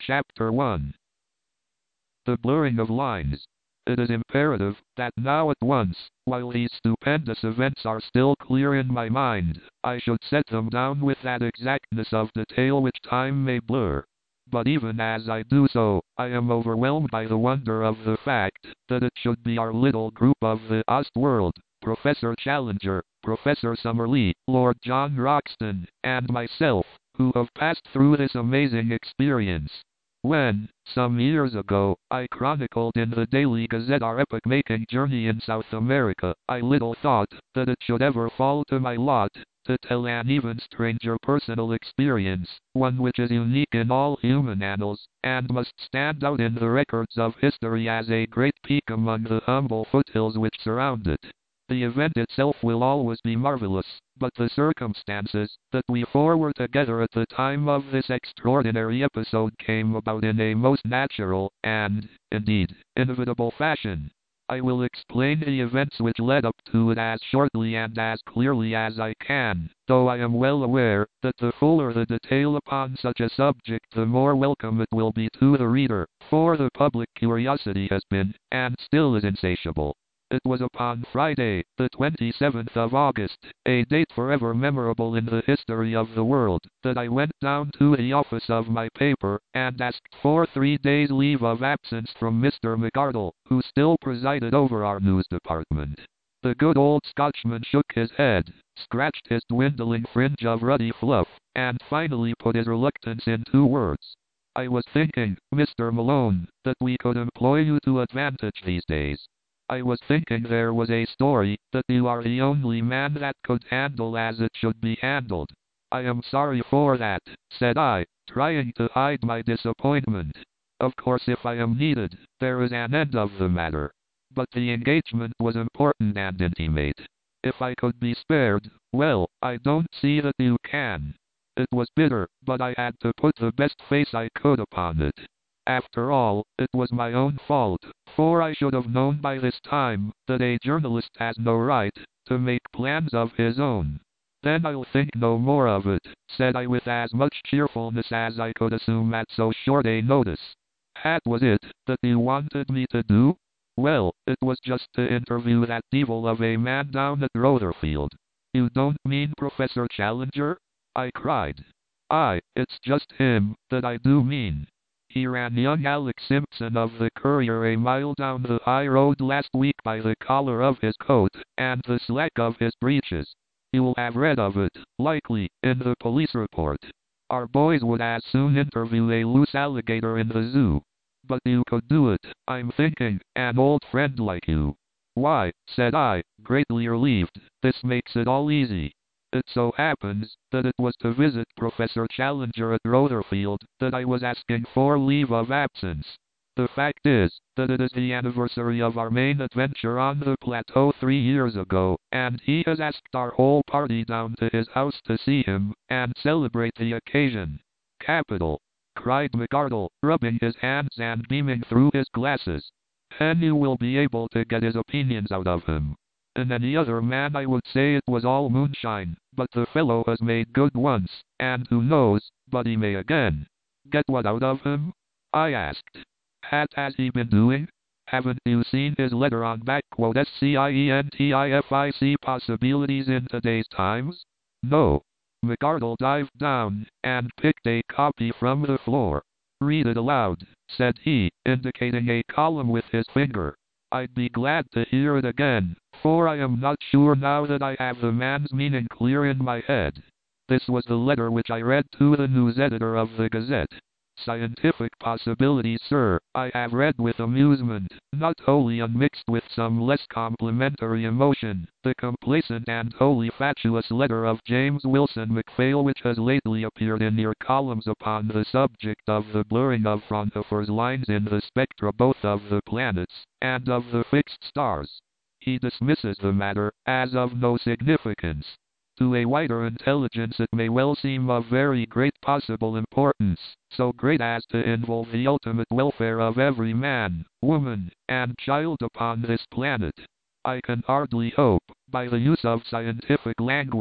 Chapter 1. The blurring of lines. It is imperative that now at once, while these stupendous events are still clear in my mind, I should set them down with that exactness of detail which time may blur. But even as I do so, I am overwhelmed by the wonder of the fact that it should be our little group of the Ostworld, Professor Challenger, Professor Summerlee, Lord John Roxton, and myself, who have passed through this amazing experience. When, some years ago, I chronicled in the Daily Gazette our epoch-making journey in South America, I little thought that it should ever fall to my lot to tell an even stranger personal experience, one which is unique in all human annals, and must stand out in the records of history as a great peak among the humble foothills which surround it. The event itself will always be marvelous, but the circumstances that we four were together at the time of this extraordinary episode came about in a most natural, and, indeed, inevitable fashion. I will explain the events which led up to it as shortly and as clearly as I can, though I am well aware that the fuller the detail upon such a subject the more welcome it will be to the reader, for the public curiosity has been, and still is insatiable. It was upon Friday, the 27th of August, a date forever memorable in the history of the world, that I went down to the office of my paper, and asked for 3 days' leave of absence from Mr. McArdle, who still presided over our news department. The good old Scotchman shook his head, scratched his dwindling fringe of ruddy fluff, and finally put his reluctance in 2 words. "I was thinking, Mr. Malone, that we could employ you to advantage these days. I was thinking there was a story that you are the only man that could handle as it should be handled." "I am sorry for that," said I, trying to hide my disappointment. "Of course if I am needed, there is an end of the matter. But the engagement was important and intimate. If I could be spared, well, I don't see that you can." It was bitter, but I had to put the best face I could upon it. After all, it was my own fault, for I should have known by this time that a journalist has no right to make plans of his own. "Then I'll think no more of it," said I with as much cheerfulness as I could assume at so short a notice. "That was it that you wanted me to do?" "Well, it was just to interview that devil of a man down at Rotherfield." "You don't mean Professor Challenger?" I cried. "Aye, it's just him that I do mean. He ran young Alex Simpson of the Courier a mile down the high road last week by the collar of his coat and the slack of his breeches. You'll have read of it, likely, in the police report. Our boys would as soon interview a loose alligator in the zoo. But you could do it, I'm thinking, an old friend like you." "Why," said I, greatly relieved, "this makes it all easy. It so happens that it was to visit Professor Challenger at Rotherfield that I was asking for leave of absence. The fact is that it is the anniversary of our main adventure on the plateau 3 years ago, and he has asked our whole party down to his house to see him and celebrate the occasion." "Capital!" cried McArdle, rubbing his hands and beaming through his glasses. "Then you will be able to get his opinions out of him. In any other man I would say it was all moonshine, but the fellow has made good once, and who knows but he may again." "Get what out of him?" I asked. "What has he been doing? Haven't you seen his letter on *scientific possibilities in today's times?" "No." McArdle dived down and picked a copy from the floor. "Read it aloud," said he, indicating a column with his finger. "I'd be glad to hear it again, for I am not sure now that I have the man's meaning clear in my head." This was the letter which I read to the news editor of the Gazette. "Scientific possibilities, sir," I have read with amusement, not wholly unmixed with some less complimentary emotion, the complacent and wholly fatuous letter of James Wilson MacPhail which has lately appeared in your columns upon the subject of the blurring of Fraunhofer's lines in the spectra both of the planets and of the fixed stars. He dismisses the matter as of no significance. To a wider intelligence it may well seem of very great possible importance, so great as to involve the ultimate welfare of every man, woman, and child upon this planet. I can hardly hope, by the use of scientific language,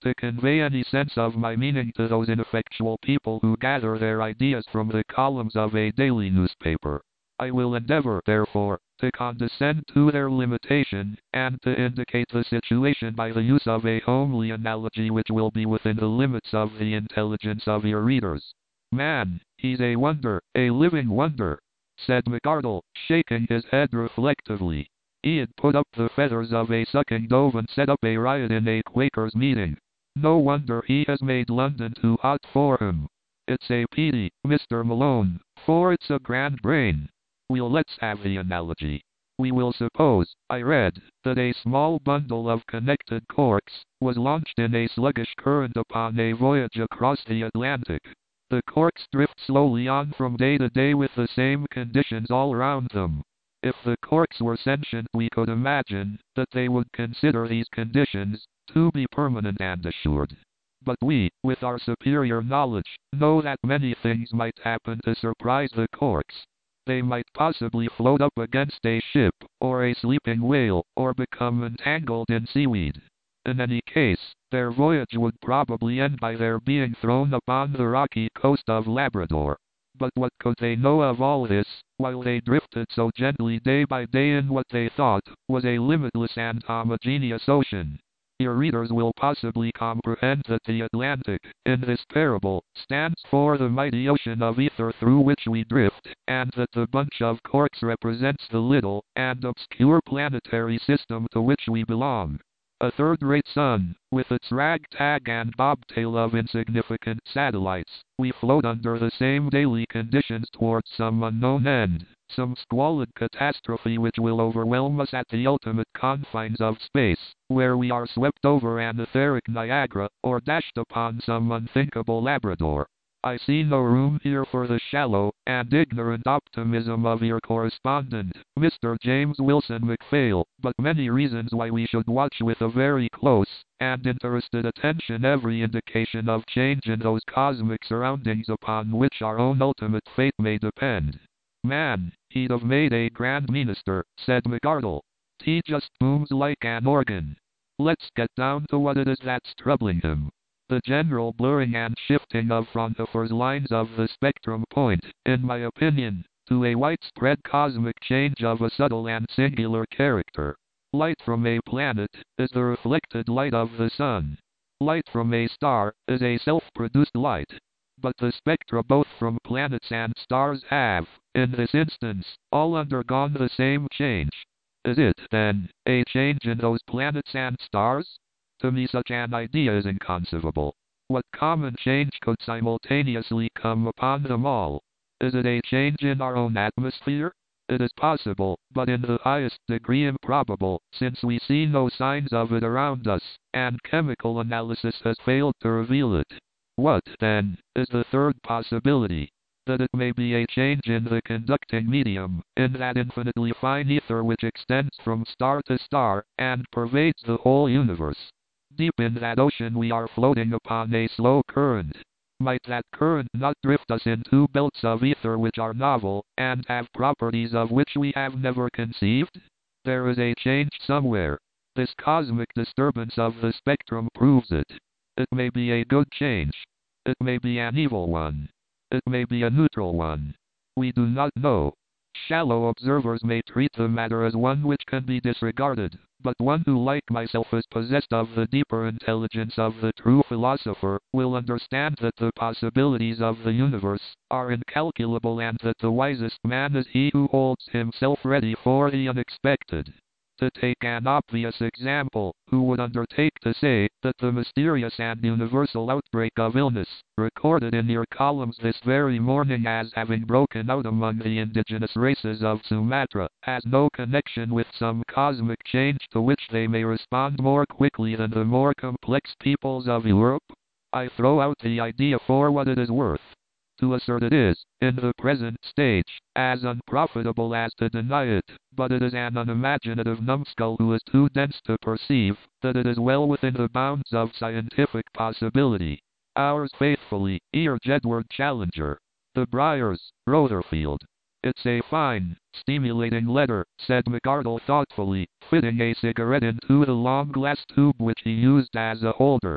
to convey any sense of my meaning to those ineffectual people who gather their ideas from the columns of a daily newspaper. I will endeavor, therefore, to condescend to their limitation, and to indicate the situation by the use of a homely analogy which will be within the limits of the intelligence of your readers. Man, he's a wonder, a living wonder, said McArdle, shaking his head reflectively. He'd put up the feathers of a sucking dove and set up a riot in a Quakers' meeting. No wonder he has made London too hot for him. It's a pity, Mr. Malone, for it's a grand brain. Let's have the analogy. We will suppose, I read, that a small bundle of connected corks was launched in a sluggish current upon a voyage across the Atlantic. The corks drift slowly on from day to day with the same conditions all around them. If the corks were sentient, we could imagine that they would consider these conditions to be permanent and assured. But we, with our superior knowledge, know that many things might happen to surprise the corks. They might possibly float up against a ship, or a sleeping whale, or become entangled in seaweed. In any case, their voyage would probably end by their being thrown upon the rocky coast of Labrador. But what could they know of all this, while they drifted so gently day by day in what they thought was a limitless and homogeneous ocean? Your readers will possibly comprehend that the Atlantic, in this parable, stands for the mighty ocean of ether through which we drift, and that the bunch of corks represents the little and obscure planetary system to which we belong. A third-rate sun, with its ragtag and bobtail of insignificant satellites. We float under the same daily conditions towards some unknown end, some squalid catastrophe which will overwhelm us at the ultimate confines of space, where we are swept over an etheric Niagara, or dashed upon some unthinkable Labrador. I see no room here for the shallow and ignorant optimism of your correspondent, Mr. James Wilson MacPhail, but many reasons why we should watch with a very close and interested attention every indication of change in those cosmic surroundings upon which our own ultimate fate may depend. Man, he'd have made a grand minister, said McArdle. He just booms like an organ. Let's get down to what it is that's troubling him. The general blurring and shifting of Fraunhofer's lines of the spectrum point, in my opinion, to a widespread cosmic change of a subtle and singular character. Light from a planet is the reflected light of the sun. Light from a star is a self-produced light. But the spectra both from planets and stars have, in this instance, all undergone the same change. Is it, then, a change in those planets and stars? To me such an idea is inconceivable. What common change could simultaneously come upon them all? Is it a change in our own atmosphere? It is possible, but in the highest degree improbable, since we see no signs of it around us, and chemical analysis has failed to reveal it. What, then, is the third possibility? That it may be a change in the conducting medium, in that infinitely fine ether which extends from star to star, and pervades the whole universe. Deep in that ocean we are floating upon a slow current. Might that current not drift us into belts of ether which are novel, and have properties of which we have never conceived? There is a change somewhere. This cosmic disturbance of the spectrum proves it. It may be a good change. It may be an evil one. It may be a neutral one. We do not know. Shallow observers may treat the matter as one which can be disregarded, but one who like myself is possessed of the deeper intelligence of the true philosopher, will understand that the possibilities of the universe are incalculable and that the wisest man is he who holds himself ready for the unexpected. To take an obvious example, who would undertake to say that the mysterious and universal outbreak of illness, recorded in your columns this very morning as having broken out among the indigenous races of Sumatra, has no connection with some cosmic change to which they may respond more quickly than the more complex peoples of Europe? I throw out the idea for what it is worth. To assert it is, in the present stage, as unprofitable as to deny it, but it is an unimaginative numbskull who is too dense to perceive that it is well within the bounds of scientific possibility. Ours faithfully, Ear Jedward Challenger. The Briars, Rotherfield. It's a fine, stimulating letter, said McArdle thoughtfully, fitting a cigarette into the long glass tube which he used as a holder.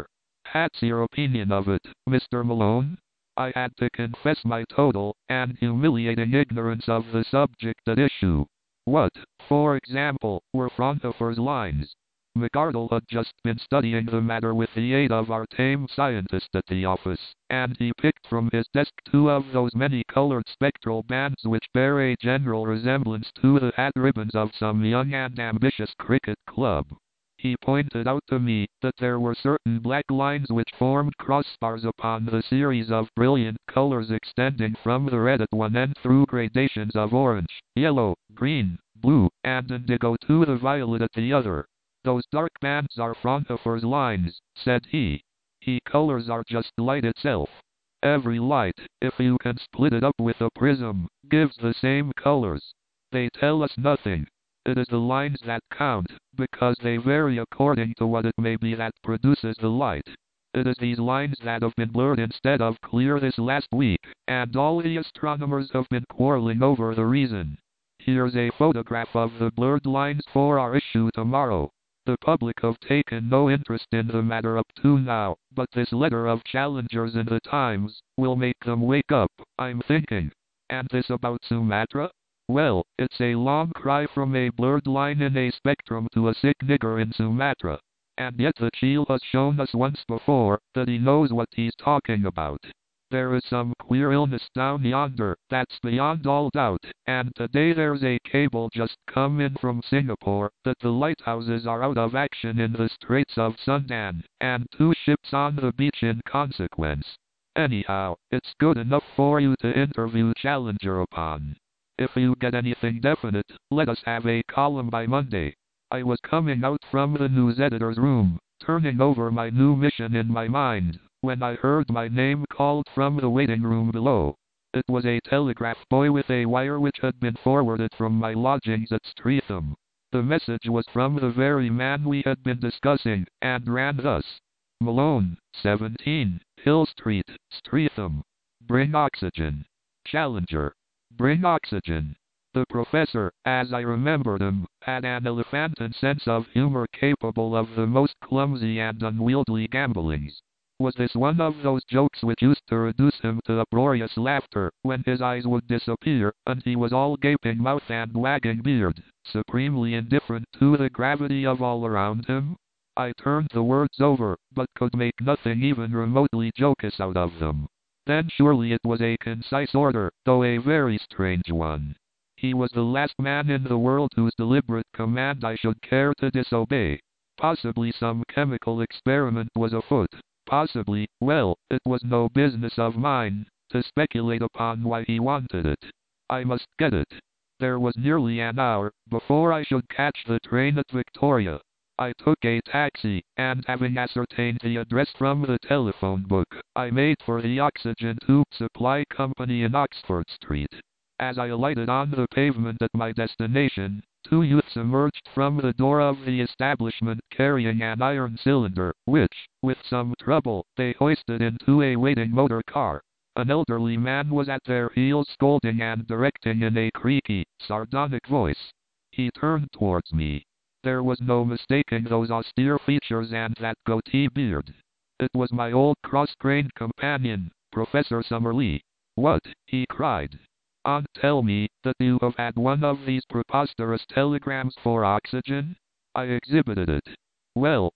What's your opinion of it, Mr. Malone? I had to confess my total and humiliating ignorance of the subject at issue. What, for example, were Fraunhofer's lines? McArdle had just been studying the matter with the aid of our tame scientist at the office, and he picked from his desk two of those many-colored spectral bands which bear a general resemblance to the hat ribbons of some young and ambitious cricket club. He pointed out to me that there were certain black lines which formed crossbars upon the series of brilliant colors extending from the red at one end through gradations of orange, yellow, green, blue, and indigo to the violet at the other. Those dark bands are Fraunhofer's lines, said he. He colors are just light itself. Every light, if you can split it up with a prism, gives the same colors. They tell us nothing. It is the lines that count, because they vary according to what it may be that produces the light. It is these lines that have been blurred instead of clear this last week, and all the astronomers have been quarreling over the reason. Here's a photograph of the blurred lines for our issue tomorrow. The public have taken no interest in the matter up to now, but this letter of challengers in the Times will make them wake up, I'm thinking. And this about Sumatra? Well, it's a long cry from a blurred line in a spectrum to a sick nigger in Sumatra. And yet the Cheel has shown us once before that he knows what he's talking about. There is some queer illness down yonder, that's beyond all doubt, and today there's a cable just come in from Singapore that the lighthouses are out of action in the Straits of Sundan, and 2 ships on the beach in consequence. Anyhow, it's good enough for you to interview Challenger upon. If you get anything definite, let us have a column by Monday. I was coming out from the news editor's room, turning over my new mission in my mind, when I heard my name called from the waiting room below. It was a telegraph boy with a wire which had been forwarded from my lodgings at Streatham. The message was from the very man we had been discussing, and ran thus. Malone, 17, Hill Street, Streatham. Bring oxygen. Challenger. Bring oxygen. The professor, as I remembered him, had an elephantine sense of humor capable of the most clumsy and unwieldy gambolings. Was this one of those jokes which used to reduce him to uproarious laughter when his eyes would disappear, and he was all gaping mouth and wagging beard, supremely indifferent to the gravity of all around him? I turned the words over, but could make nothing even remotely jocose out of them. Then surely it was a concise order, though a very strange one. He was the last man in the world whose deliberate command I should care to disobey. Possibly some chemical experiment was afoot. Possibly, well, it was no business of mine to speculate upon why he wanted it. I must get it. There was nearly an hour before I should catch the train at Victoria. I took a taxi, and having ascertained the address from the telephone book, I made for the Oxygen Tube Supply Company in Oxford Street. As I alighted on the pavement at my destination, 2 youths emerged from the door of the establishment carrying an iron cylinder, which, with some trouble, they hoisted into a waiting motor car. An elderly man was at their heels scolding and directing in a creaky, sardonic voice. He turned towards me. There was no mistaking those austere features and that goatee beard. It was my old cross-grained companion, Professor Summerlee. What? He cried. Tell me that you have had one of these preposterous telegrams for oxygen? I exhibited it. Well,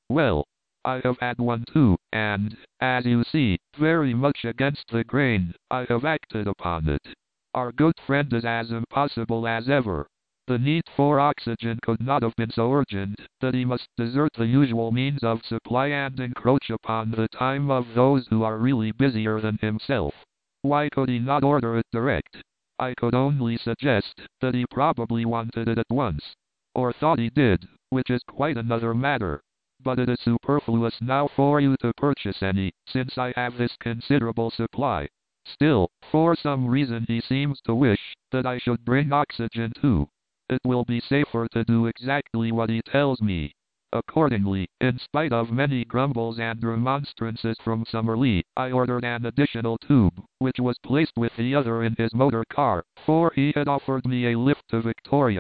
I have had one too, and, as you see, very much against the grain, I have acted upon it. Our good friend is as impossible as ever. The need for oxygen could not have been so urgent that he must desert the usual means of supply and encroach upon the time of those who are really busier than himself. Why could he not order it direct? I could only suggest that he probably wanted it at once, or thought he did, which is quite another matter. But it is superfluous now for you to purchase any, since I have this considerable supply. Still, for some reason he seems to wish that I should bring oxygen too. It will be safer to do exactly what he tells me. Accordingly, in spite of many grumbles and remonstrances from Summerlee, I ordered an additional tube, which was placed with the other in his motor car, for he had offered me a lift to Victoria.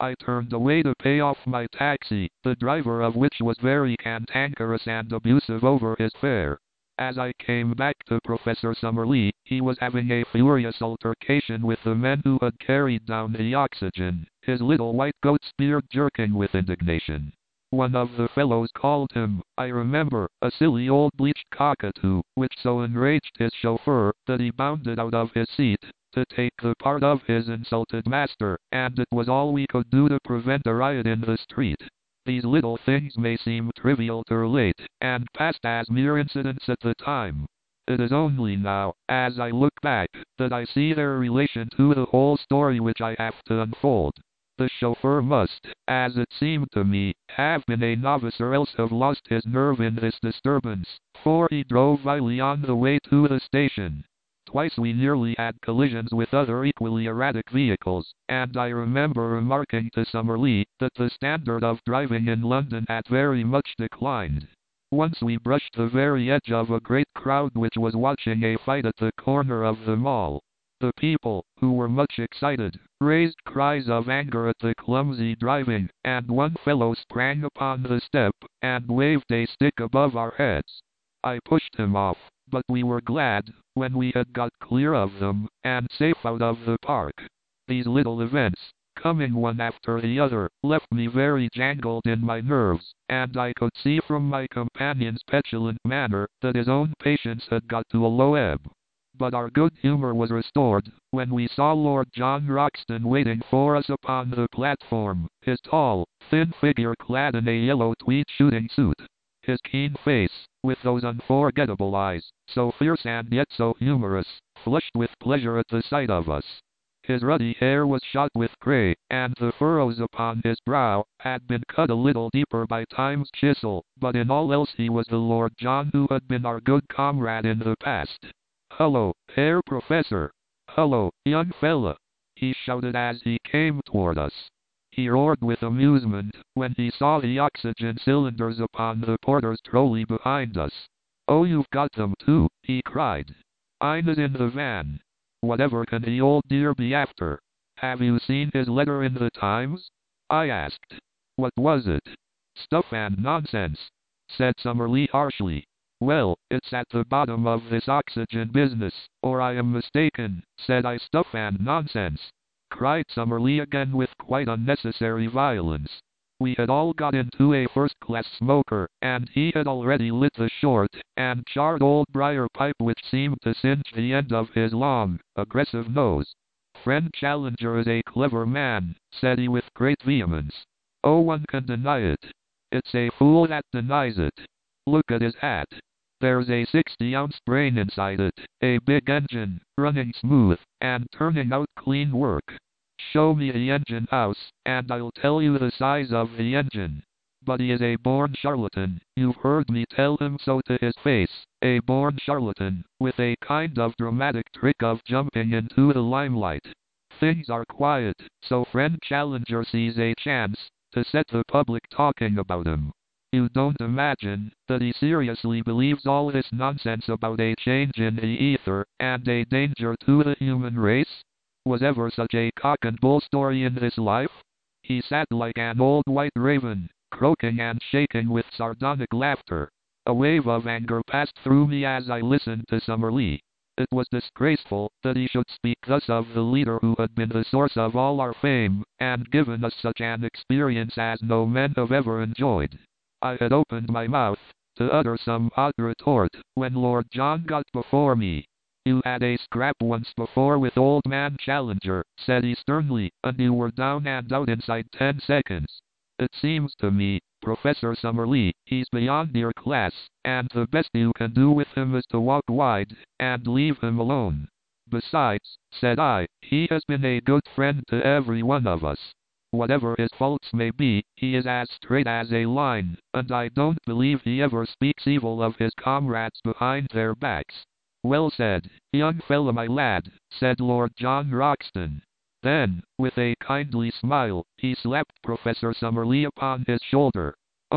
I turned away to pay off my taxi, the driver of which was very cantankerous and abusive over his fare. As I came back to Professor Summerlee, he was having a furious altercation with the men who had carried down the oxygen, his little white goat's beard jerking with indignation. One of the fellows called him, I remember, a silly old bleached cockatoo, which so enraged his chauffeur that he bounded out of his seat to take the part of his insulted master, and it was all we could do to prevent a riot in the street. These little things may seem trivial to relate, and passed as mere incidents at the time. It is only now, as I look back, that I see their relation to the whole story which I have to unfold. The chauffeur must, as it seemed to me, have been a novice or else have lost his nerve in this disturbance, for he drove vilely on the way to the station. Twice we nearly had collisions with other equally erratic vehicles, and I remember remarking to Summerlee that the standard of driving in London had very much declined. Once we brushed the very edge of a great crowd which was watching a fight at the corner of the mall. The people, who were much excited, raised cries of anger at the clumsy driving, and one fellow sprang upon the step and waved a stick above our heads. I pushed him off, but we were glad when we had got clear of them and safe out of the park. These little events, coming one after the other, left me very jangled in my nerves, and I could see from my companion's petulant manner that his own patience had got to a low ebb. But our good humor was restored when we saw Lord John Roxton waiting for us upon the platform, his tall, thin figure clad in a yellow tweed shooting suit. His keen face, with those unforgettable eyes, so fierce and yet so humorous, flushed with pleasure at the sight of us. His ruddy hair was shot with grey, and the furrows upon his brow had been cut a little deeper by time's chisel, but in all else he was the Lord John who had been our good comrade in the past. "Hullo, Herr Professor! Hullo, young fella!" he shouted as he came toward us. He roared with amusement when he saw the oxygen cylinders upon the porter's trolley behind us. "Oh, you've got them too," he cried. "Mine is in the van. Whatever can the old dear be after?" "Have you seen his letter in the Times?" I asked. "What was it?" "Stuff and nonsense," said Summerlee harshly. "Well, it's at the bottom of this oxygen business, or I am mistaken," said I. "Stuff and nonsense!" cried Summerlee again with quite unnecessary violence. We had all got into a first-class smoker, and he had already lit the short and charred old briar pipe which seemed to singe the end of his long, aggressive nose. "Friend Challenger is a clever man," said he with great vehemence. "Oh, one can deny it. It's a fool that denies it. Look at his hat. There's a 60-ounce brain inside it, a big engine, running smooth, and turning out clean work. Show me the engine house, and I'll tell you the size of the engine. But he is a born charlatan, you've heard me tell him so to his face, a born charlatan, with a kind of dramatic trick of jumping into the limelight. Things are quiet, so friend Challenger sees a chance to set the public talking about him. You don't imagine that he seriously believes all this nonsense about a change in the ether and a danger to the human race? Was ever such a cock and bull story in this life? He sat like an old white raven, croaking and shaking with sardonic laughter. A wave of anger passed through me as I listened to Summerlee. It was disgraceful that he should speak thus of the leader who had been the source of all our fame, and given us such an experience as no men have ever enjoyed. I had opened my mouth to utter some odd retort when Lord John got before me. "You had a scrap once before with old man Challenger," said he sternly, "and you were down and out inside 10 seconds. It seems to me, Professor Summerlee, he's beyond your class, and the best you can do with him is to walk wide and leave him alone. Besides," said I, "he has been a good friend to every one of us. Whatever his faults may be, he is as straight as a line, and I don't believe he ever speaks evil of his comrades behind their backs." "Well said, young fella my lad," said Lord John Roxton. Then, with a kindly smile, he slapped Professor Summerlee upon his shoulder.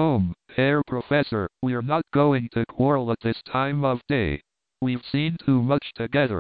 Herr Professor, we're not going to quarrel at this time of day. We've seen too much together.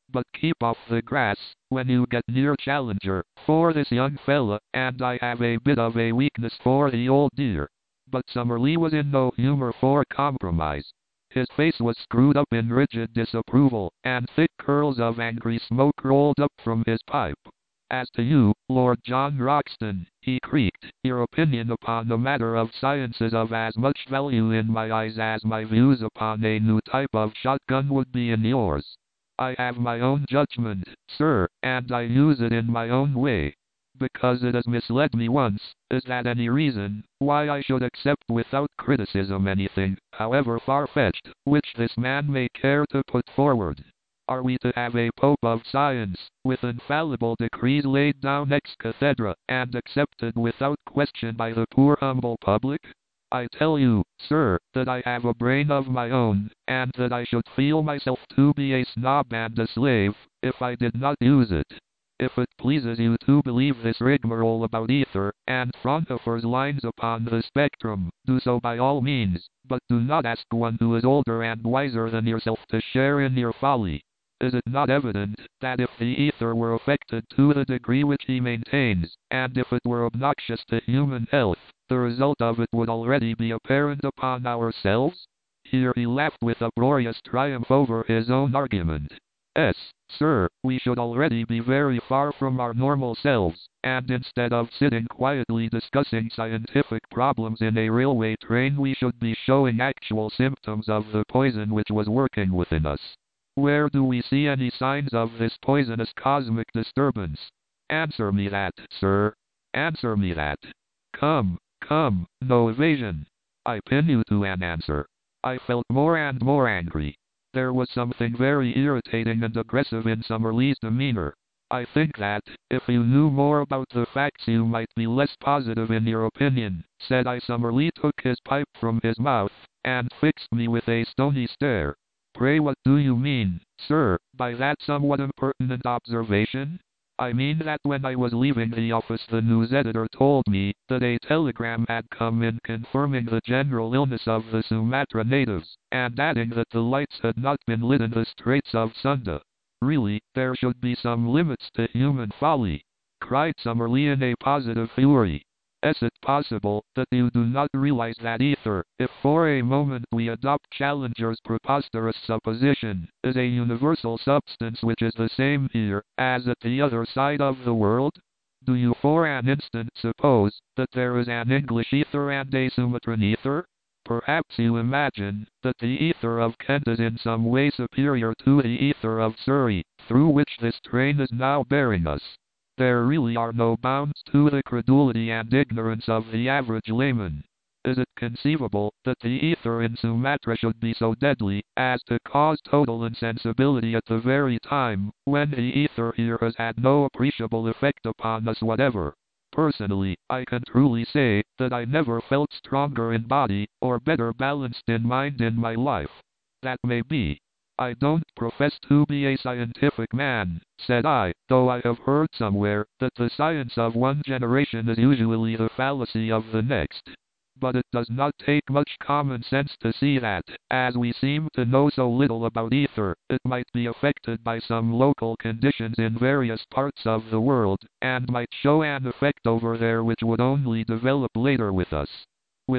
But keep off the grass when you get near Challenger, for this young fella and I have a bit of a weakness for the old dear." But Summerlee was in no humor for compromise. His face was screwed up in rigid disapproval, and thick curls of angry smoke rolled up from his pipe. "As to you, Lord John Roxton," he creaked, "your opinion upon the matter of science is of as much value in my eyes as my views upon a new type of shotgun would be in yours. I have my own judgment, sir, and I use it in my own way. Because it has misled me once, is that any reason why I should accept without criticism anything, however far-fetched, which this man may care to put forward? Are we to have a Pope of Science, with infallible decrees laid down ex cathedra, and accepted without question by the poor humble public? I tell you, sir, that I have a brain of my own, and that I should feel myself to be a snob and a slave, if I did not use it. If it pleases you to believe this rigmarole about ether and Fraunhofer's lines upon the spectrum, do so by all means, but do not ask one who is older and wiser than yourself to share in your folly. Is it not evident that if the ether were affected to the degree which he maintains, and if it were obnoxious to human health, the result of it would already be apparent upon ourselves?" Here he laughed with uproarious triumph over his own argument. "Yes, sir, we should already be very far from our normal selves, and instead of sitting quietly discussing scientific problems in a railway train we should be showing actual symptoms of the poison which was working within us. Where do we see any signs of this poisonous cosmic disturbance? Answer me that, sir. Answer me that. Come, come, no evasion. I pin you to an answer." I felt more and more angry. There was something very irritating and aggressive in Summerlee's demeanor. "I think that, if you knew more about the facts you might be less positive in your opinion," said I. Summerlee took his pipe from his mouth, and fixed me with a stony stare. "Pray what do you mean, sir, by that somewhat impertinent observation?" "I mean that when I was leaving the office the news editor told me that a telegram had come in confirming the general illness of the Sumatra natives, and adding that the lights had not been lit in the Straits of Sunda. Really, there should be some limits to human folly," cried Summerlee in a positive fury. "Is it possible that you do not realize that ether, if for a moment we adopt Challenger's preposterous supposition, is a universal substance which is the same here as at the other side of the world? Do you for an instant suppose that there is an English ether and a Sumatran ether? Perhaps you imagine that the ether of Kent is in some way superior to the ether of Surrey, through which this train is now bearing us. There really are no bounds to the credulity and ignorance of the average layman. Is it conceivable that the ether in Sumatra should be so deadly as to cause total insensibility at the very time when the ether here has had no appreciable effect upon us whatever? Personally, I can truly say that I never felt stronger in body or better balanced in mind in my life. That may be. I don't profess to be a scientific man," said I, "though I have heard somewhere that the science of one generation is usually the fallacy of the next. But it does not take much common sense to see that, as we seem to know so little about ether, it might be affected by some local conditions in various parts of the world, and might show an effect over there which would only develop later with us. With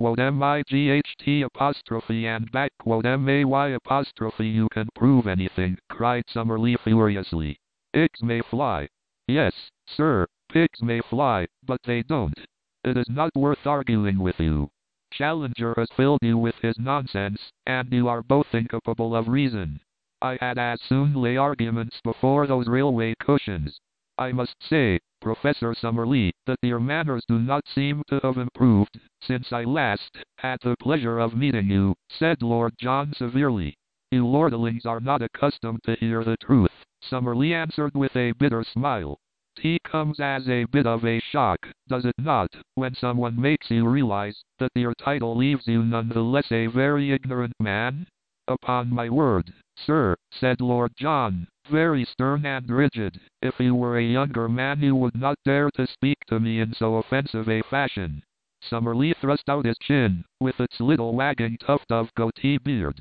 _MIGHT apostrophe and _MAY apostrophe you can prove anything," cried Summerlee furiously. "Pigs may fly. Yes, sir, pigs may fly, but they don't. It is not worth arguing with you. Challenger has filled you with his nonsense, and you are both incapable of reason. I had as soon lay arguments before those railway cushions. I must say, Professor Summerlee, that your manners do not seem to have improved since I last had the pleasure of meeting you," said Lord John severely. "You lordlings are not accustomed to hear the truth," Summerlee answered with a bitter smile. "Tea comes as a bit of a shock, does it not, when someone makes you realize that your title leaves you none the less a very ignorant man?" "Upon my word, sir," said Lord John, very stern and rigid, "if you were a younger man you would not dare to speak to me in so offensive a fashion." Summerlee thrust out his chin, with its little wagging tuft of goatee beard.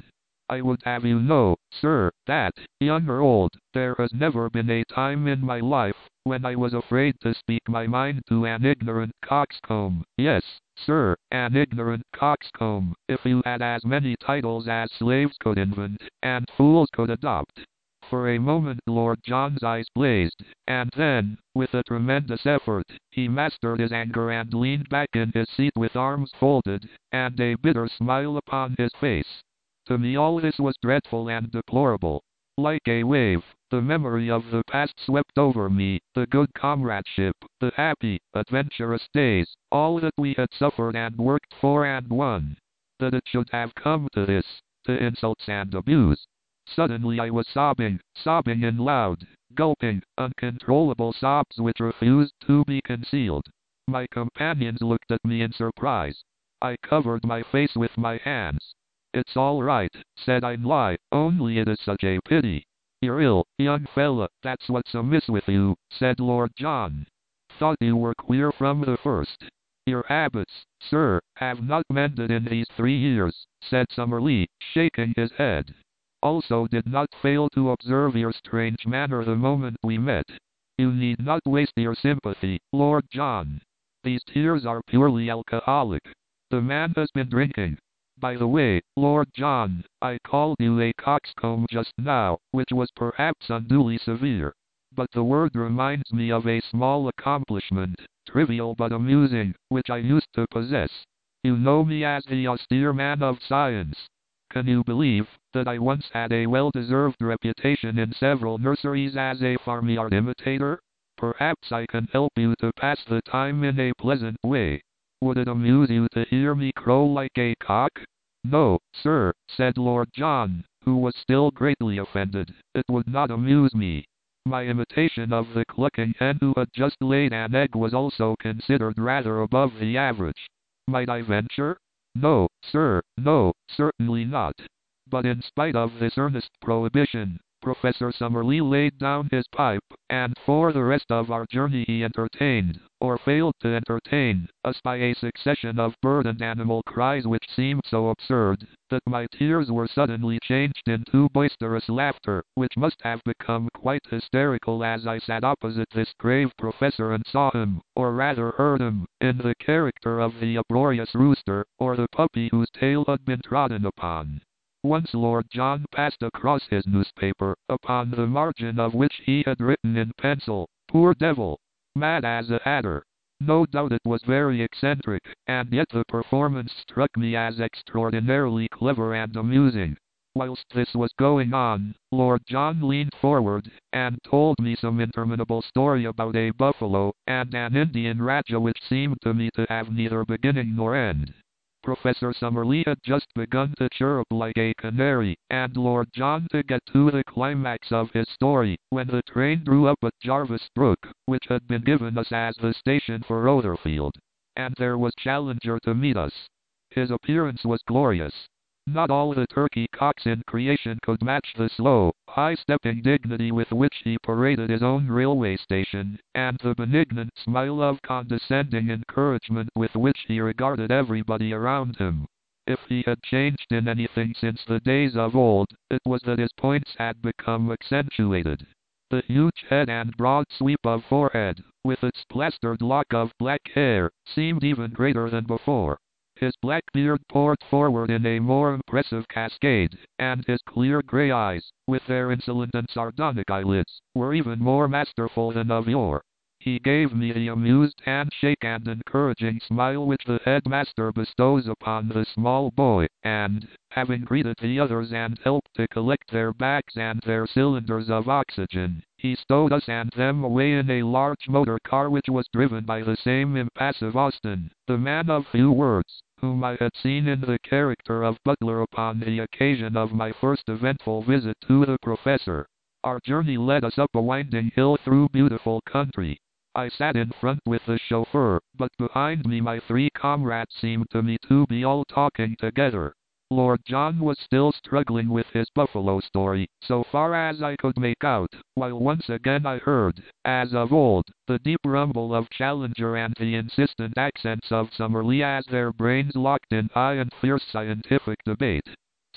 I would have you know, sir, that, young or old, there has never been a time in my life when I was afraid to speak my mind to an ignorant coxcomb. Yes, sir, an ignorant coxcomb, if you had as many titles as slaves could invent, and fools could adopt. For a moment Lord John's eyes blazed, and then, with a tremendous effort, he mastered his anger and leaned back in his seat with arms folded, and a bitter smile upon his face. To me all this was dreadful and deplorable. Like a wave, the memory of the past swept over me, the good comradeship, the happy, adventurous days, all that we had suffered and worked for and won. That it should have come to this, to insults and abuse. Suddenly I was sobbing in loud, gulping, uncontrollable sobs which refused to be concealed. My companions looked at me in surprise. I covered my face with my hands. "It's all right," said I, "only it is such a pity." "You're ill, young fella, that's what's amiss with you," said Lord John. "Thought you were queer from the first." "Your habits, sir, have not mended in these 3 years," said Summerlee, shaking his head. "Also did not fail to observe your strange manner the moment we met. You need not waste your sympathy, Lord John. These tears are purely alcoholic. The man has been drinking. By the way, Lord John, I called you a coxcomb just now, which was perhaps unduly severe. But the word reminds me of a small accomplishment, trivial but amusing, which I used to possess. You know me as the austere man of science. Can you believe that I once had a well-deserved reputation in several nurseries as a farmyard imitator? Perhaps I can help you to pass the time in a pleasant way. Would it amuse you to hear me crow like a cock?" "No, sir," said Lord John, who was still greatly offended, "it would not amuse me." My imitation of the clucking hen who had just laid an egg was also considered rather above the average. Might I venture? "No, sir, no, certainly not." But in spite of this earnest prohibition, Professor Summerlee laid down his pipe, and for the rest of our journey he entertained, or failed to entertain, us by a succession of bird and animal cries which seemed so absurd, that my tears were suddenly changed into boisterous laughter, which must have become quite hysterical as I sat opposite this grave professor and saw him, or rather heard him, in the character of the uproarious rooster, or the puppy whose tail had been trodden upon. Once Lord John passed across his newspaper, upon the margin of which he had written in pencil, "Poor devil, mad as a hatter." No doubt it was very eccentric, and yet the performance struck me as extraordinarily clever and amusing. Whilst this was going on, Lord John leaned forward, and told me some interminable story about a buffalo, and an Indian Raja which seemed to me to have neither beginning nor end. Professor Summerlee had just begun to chirrup like a canary, and Lord John to get to the climax of his story, when the train drew up at Jarvis Brook, which had been given us as the station for Rotherfield. And there was Challenger to meet us. His appearance was glorious. Not all the turkey cocks in creation could match the slow, high-stepping dignity with which he paraded his own railway station, and the benignant smile of condescending encouragement with which he regarded everybody around him. If he had changed in anything since the days of old, it was that his points had become accentuated. The huge head and broad sweep of forehead, with its plastered lock of black hair, seemed even greater than before. His black beard poured forward in a more impressive cascade, and his clear grey eyes, with their insolent and sardonic eyelids, were even more masterful than of yore. He gave me the amused handshake and encouraging smile which the headmaster bestows upon the small boy, and, having greeted the others and helped to collect their bags and their cylinders of oxygen, he stowed us and them away in a large motor car which was driven by the same impassive Austin, the man of few words, whom I had seen in the character of butler upon the occasion of my first eventful visit to the professor. Our journey led us up a winding hill through beautiful country. I sat in front with the chauffeur, but behind me my 3 comrades seemed to me to be all talking together. Lord John was still struggling with his buffalo story, so far as I could make out, while once again I heard, as of old, the deep rumble of Challenger and the insistent accents of Summerlee as their brains locked in high and fierce scientific debate.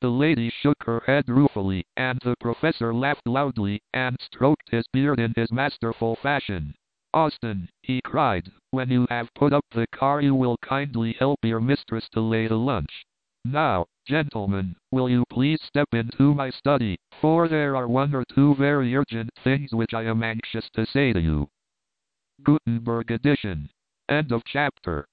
The lady shook her head ruefully, and the professor laughed loudly, and stroked his beard in his masterful fashion. Austin, he cried, when you have put up the car you will kindly help your mistress to lay the lunch. Now, gentlemen, will you please step into my study, for there are one or two very urgent things which I am anxious to say to you. Gutenberg edition. End of chapter.